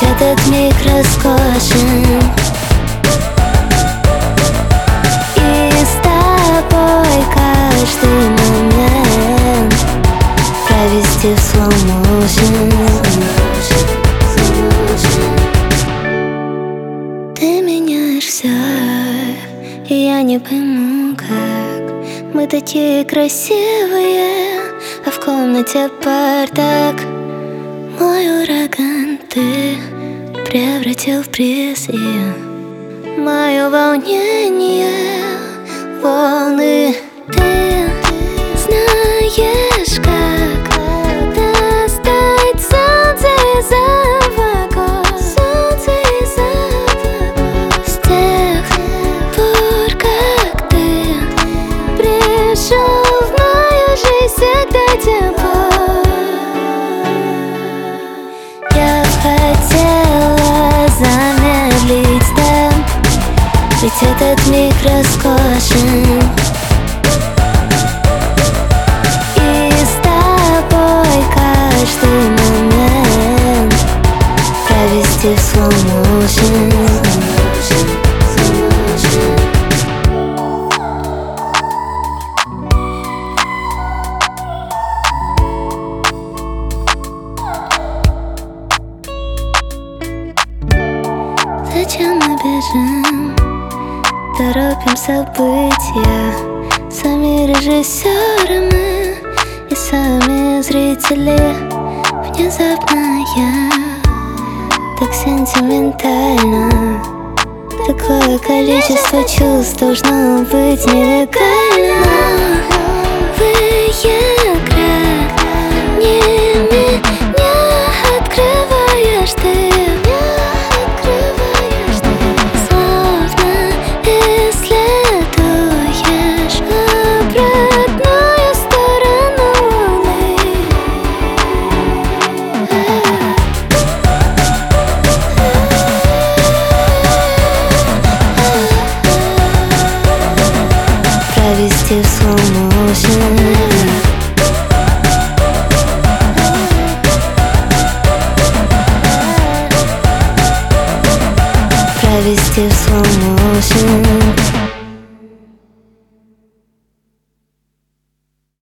Ведь этот миг роскошен. И с тобой каждый момент провести в slow motion. Ты меняешься, и я не пойму, как мы такие красивые, а в комнате бардак. Мой ураган ты превратил в бриз, и мое волнение — волны. Ты знаешь, как достать солнце из облаков, солнце из облаков. С тех пор, как ты пришел в мою жизнь, всегда тепло. Я хотела замедлить темп, ведь этот миг роскошен. И с тобой каждый момент провести в slow motion. Зачем мы бежим, торопим события? Сами режиссеры мы и сами зрители. Внезапно я так сентиментально. Такое количество чувств должно быть нелегально. Новый игрок, не меня открываешь ты. Провести в slow motion. Провести в slow motion.